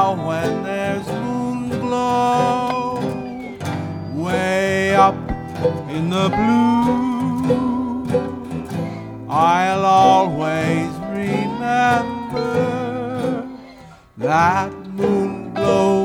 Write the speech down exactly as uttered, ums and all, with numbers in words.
now when there's moon glow way up in the blue, I'll always remember that moon glow